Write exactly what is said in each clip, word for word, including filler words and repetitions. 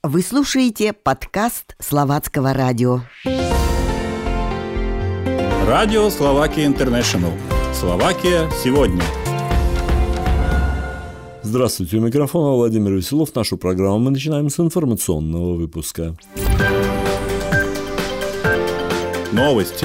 Вы слушаете подкаст Словацкого радио. Радио Словакия Интернешнл. Словакия сегодня. Здравствуйте, у микрофона Владимир Веселов. Нашу программу мы начинаем с информационного выпуска. Новости.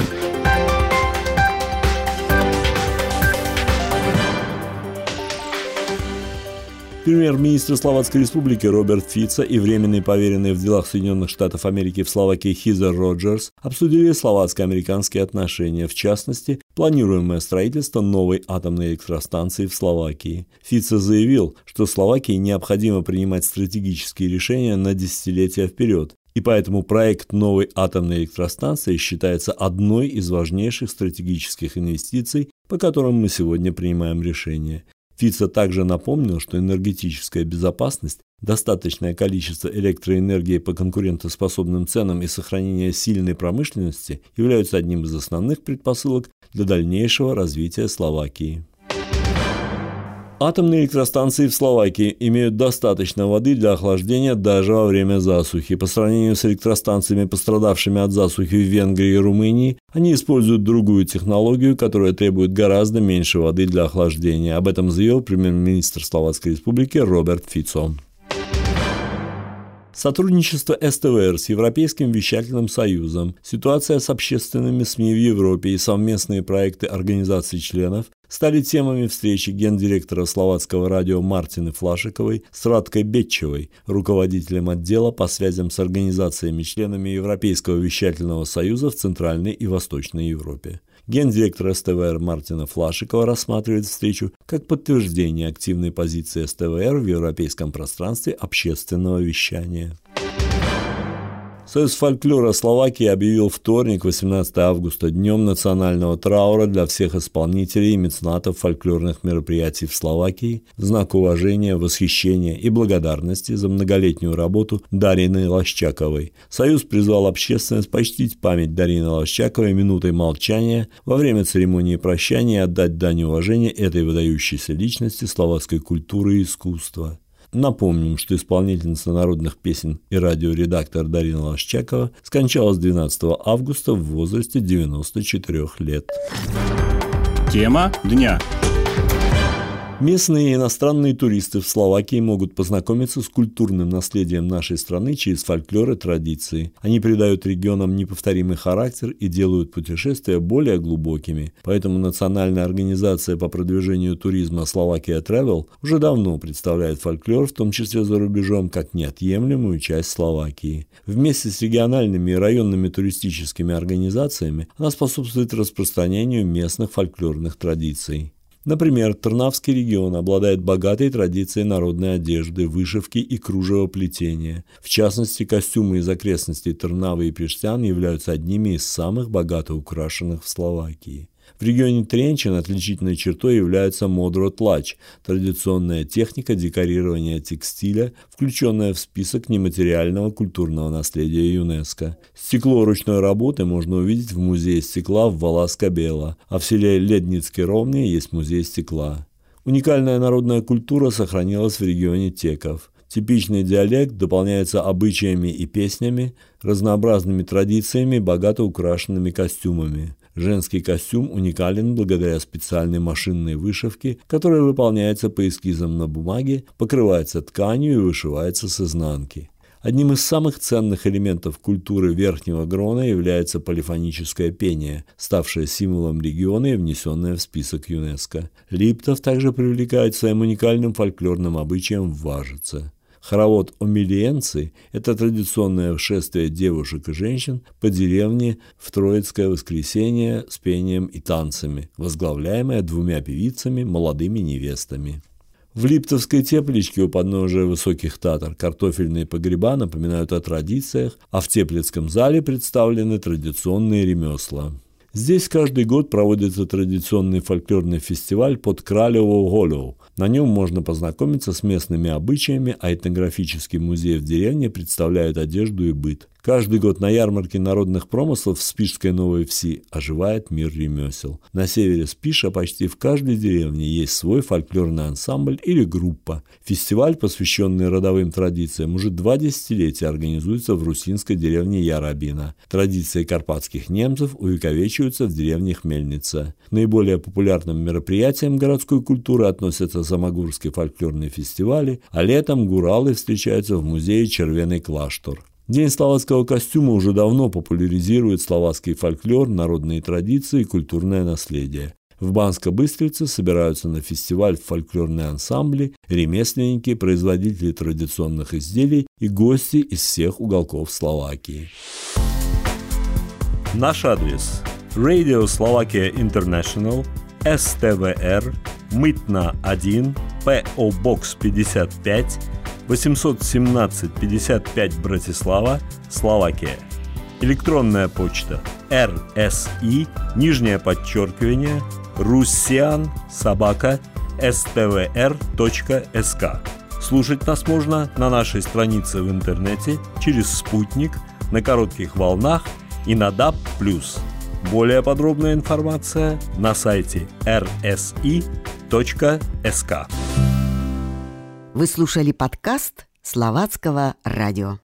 Премьер-министр Словацкой Республики Роберт Фицо и временный поверенный в делах Соединенных Штатов Америки в Словакии Хизер Роджерс обсудили словацко-американские отношения, в частности, планируемое строительство новой атомной электростанции в Словакии. Фицо заявил, что Словакии необходимо принимать стратегические решения на десятилетия вперед, и поэтому проект новой атомной электростанции считается одной из важнейших стратегических инвестиций, по которым мы сегодня принимаем решение. Фицо также напомнил, что энергетическая безопасность, достаточное количество электроэнергии по конкурентоспособным ценам и сохранение сильной промышленности являются одним из основных предпосылок для дальнейшего развития Словакии. Атомные электростанции в Словакии имеют достаточно воды для охлаждения даже во время засухи. По сравнению с электростанциями, пострадавшими от засухи в Венгрии и Румынии, они используют другую технологию, которая требует гораздо меньше воды для охлаждения. Об этом заявил премьер-министр Словацкой Республики Роберт Фицо. Сотрудничество эс тэ вэ эр с Европейским вещательным союзом, ситуация с общественными СМИ в Европе и совместные проекты организаций-членов стали темами встречи гендиректора Словацкого радио Мартины Флашиковой с Радкой Бетчевой, руководителем отдела по связям с организациями-членами Европейского вещательного союза в Центральной и Восточной Европе. Гендиректор эс тэ вэ эр Мартина Флашикова рассматривает встречу как подтверждение активной позиции эс тэ вэ эр в европейском пространстве общественного вещания. Союз фольклора Словакии объявил вторник, восемнадцатого августа, днем национального траура для всех исполнителей и меценатов фольклорных мероприятий в Словакии в знак уважения, восхищения и благодарности за многолетнюю работу Дарины Лощаковой. Союз призвал общественность почтить память Дарины Лощаковой минутой молчания во время церемонии прощания и отдать дань уважения этой выдающейся личности словацкой культуры и искусства. Напомним, что исполнительница народных песен и радиоредактор Дарина Лощакова скончалась двенадцатого августа в возрасте девяноста четырёх лет. Тема дня. Местные и иностранные туристы в Словакии могут познакомиться с культурным наследием нашей страны через фольклор и традиции. Они придают регионам неповторимый характер и делают путешествия более глубокими. Поэтому Национальная организация по продвижению туризма Slovakia Travel уже давно представляет фольклор, в том числе за рубежом, как неотъемлемую часть Словакии. Вместе с региональными и районными туристическими организациями она способствует распространению местных фольклорных традиций. Например, Трнавский регион обладает богатой традицией народной одежды, вышивки и кружевоплетения. В частности, костюмы из окрестностей Трнавы и Пештян являются одними из самых богато украшенных в Словакии. В регионе Тренчин отличительной чертой является модро-тлач – традиционная техника декорирования текстиля, включенная в список нематериального культурного наследия ЮНЕСКО. Стекло ручной работы можно увидеть в музее стекла в Валаска-Бела, а в селе Ледницкий Ровный есть музей стекла. Уникальная народная культура сохранилась в регионе Теков. Типичный диалект дополняется обычаями и песнями, разнообразными традициями, богато украшенными костюмами. Женский костюм уникален благодаря специальной машинной вышивке, которая выполняется по эскизам на бумаге, покрывается тканью и вышивается с изнанки. Одним из самых ценных элементов культуры Верхнего Грона является полифоническое пение, ставшее символом региона и внесенное в список ЮНЕСКО. Липтов также привлекает своим уникальным фольклорным обычаем в Важице. Хоровод омелиенцы – это традиционное шествие девушек и женщин по деревне в Троицкое воскресенье с пением и танцами, возглавляемое двумя певицами, молодыми невестами. В Липтовской тепличке у подножия Высоких Татар картофельные погреба напоминают о традициях, а в Теплицком зале представлены традиционные ремесла. Здесь каждый год проводится традиционный фольклорный фестиваль под Кралеву Голю. На нем можно познакомиться с местными обычаями, а этнографический музей в деревне представляет одежду и быт. Каждый год на ярмарке народных промыслов в Спишской Новой Вси оживает мир ремесел. На севере Спиша почти в каждой деревне есть свой фольклорный ансамбль или группа. Фестиваль, посвященный родовым традициям, уже два десятилетия организуется в русинской деревне Ярабина. Традиции карпатских немцев увековечиваются в деревне Хмельница. К наиболее популярным мероприятиям городской культуры относятся самогурские фольклорные фестивали, а летом гуралы встречаются в музее Червеный Клаштор. День словацкого костюма уже давно популяризирует словацкий фольклор, народные традиции и культурное наследие. В Банско-Быстрице собираются на фестиваль фольклорные ансамбли, ремесленники, производители традиционных изделий и гости из всех уголков Словакии. Наш адрес: Radio Slovakia International, эс тэ вэ эр, Мытна один, пэ о Box пятьдесят пять, восемьсот семнадцать пятьдесят пять Братислава, Словакия. Электронная почта эр эс и, нижнее подчеркивание, руссиан собака эс тэ вэ эр точка эс ка. Слушать нас можно на нашей странице в интернете, через спутник, на коротких волнах и на даб плюс. Более подробная информация на сайте эр эс и точка эс ка. Вы слушали подкаст Словацкого радио.